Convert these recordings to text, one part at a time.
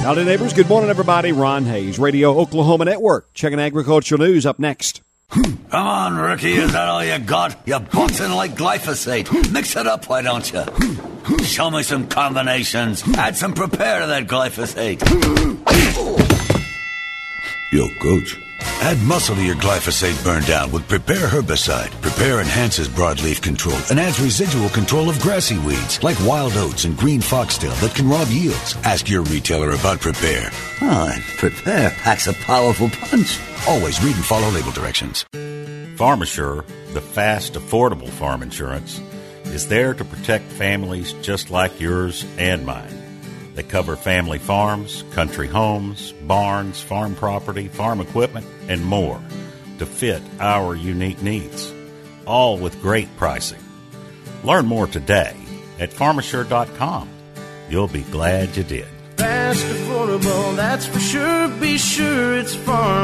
Howdy, neighbors. Good morning, everybody. Ron Hayes, Radio Oklahoma Network. Checking agricultural news up next. Come on, Ricky, is that all you got? You're boxing like glyphosate. Mix it up, why don't you? Show me some combinations. Add some Prepare to that glyphosate. Yo, Coach. Add muscle to your glyphosate burn down with Prepare herbicide. Prepare enhances broadleaf control and adds residual control of grassy weeds like wild oats and green foxtail that can rob yields. Ask your retailer about Prepare. Oh, and Prepare packs a powerful punch. Always read and follow label directions. PharmaSure, the fast, affordable farm insurance, is there to protect families just like yours and mine. They cover family farms, country homes, barns, farm property, farm equipment, and more to fit our unique needs, all with great pricing. Learn more today at PharmaSure.com. You'll be glad you did. Fast, affordable, that's for sure. Be sure it's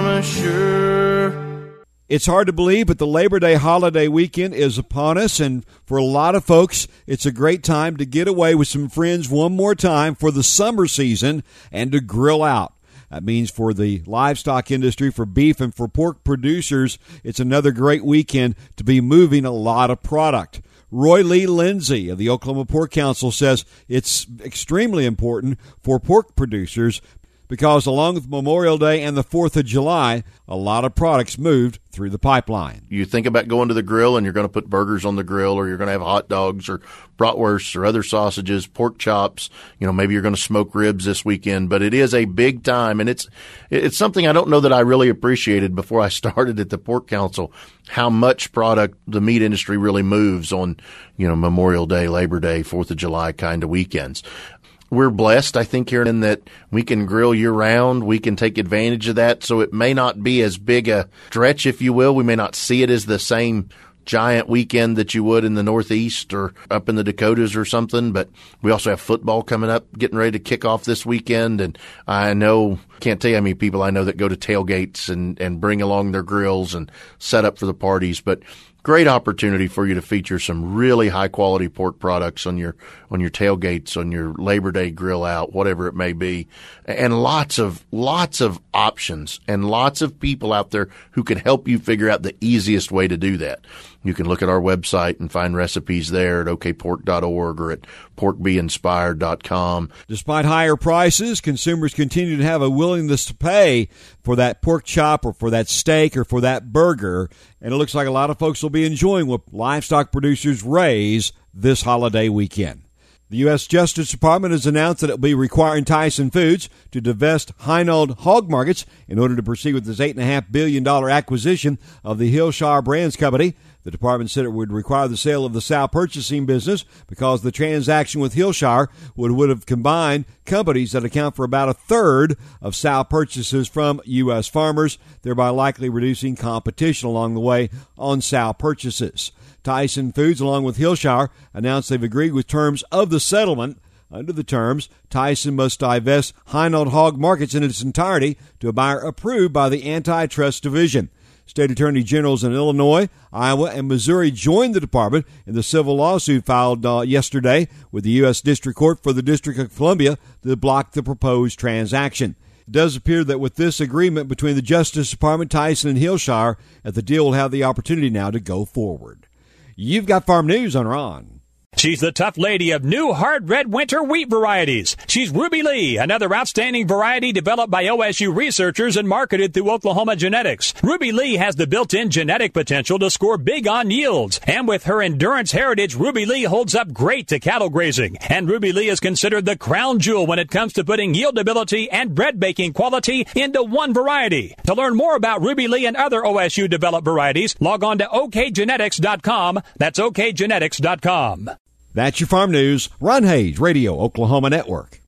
PharmaSure. It's hard to believe, but the Labor Day holiday weekend is upon us, and for a lot of folks, it's a great time to get away with some friends one more time for the summer season and to grill out. That means for the livestock industry, for beef and for pork producers, it's another great weekend to be moving a lot of product. Roy Lee Lindsay of the Oklahoma Pork Council says it's extremely important for pork producers because along with Memorial Day and the 4th of July, a lot of products moved through the pipeline. You think about going to the grill and you're going to put burgers on the grill, or you're going to have hot dogs or bratwursts or other sausages, pork chops. Maybe you're going to smoke ribs this weekend, but it is a big time, and it's something I don't know that I really appreciated before I started at the Pork Council, how much product the meat industry really moves on, Memorial Day, Labor Day, 4th of July kind of weekends. We're blessed, I think, here in that we can grill year-round. We can take advantage of that, so it may not be as big a stretch, if you will. We may not see it as the same giant weekend that you would in the Northeast or up in the Dakotas or something, but we also have football coming up, getting ready to kick off this weekend, and can't tell you how many people I know that go to tailgates and bring along their grills and set up for the parties, but great opportunity for you to feature some really high quality pork products on your tailgates, on your Labor Day grill out, whatever it may be. And lots of options and lots of people out there who can help you figure out the easiest way to do that. You can look at our website and find recipes there at okpork.org or at porkbeinspired.com. Despite higher prices, consumers continue to have a willingness to pay for that pork chop or for that steak or for that burger. And it looks like a lot of folks will be enjoying what livestock producers raise this holiday weekend. The U.S. Justice Department has announced that it will be requiring Tyson Foods to divest Heinold Hog Markets in order to proceed with this $8.5 billion acquisition of the Hillshire Brands Company. The department said it would require the sale of the sow purchasing business because the transaction with Hillshire would have combined companies that account for about a third of sow purchases from U.S. farmers, thereby likely reducing competition along the way on sow purchases. Tyson Foods, along with Hillshire, announced they've agreed with terms of the settlement. Under the terms, Tyson must divest Heinold Hog Markets in its entirety to a buyer approved by the Antitrust Division. State attorney generals in Illinois, Iowa, and Missouri joined the department in the civil lawsuit filed yesterday with the U.S. District Court for the District of Columbia to block the proposed transaction. It does appear that with this agreement between the Justice Department, Tyson, and Hillshire, that the deal will have the opportunity now to go forward. You've got farm news on Ron. She's the tough lady of new hard red winter wheat varieties. She's Ruby Lee, another outstanding variety developed by OSU researchers and marketed through Oklahoma Genetics. Ruby Lee has the built-in genetic potential to score big on yields. And with her endurance heritage, Ruby Lee holds up great to cattle grazing. And Ruby Lee is considered the crown jewel when it comes to putting yieldability and bread baking quality into one variety. To learn more about Ruby Lee and other OSU-developed varieties, log on to okgenetics.com. That's okgenetics.com. That's your farm news. Ron Hayes, Radio Oklahoma Network.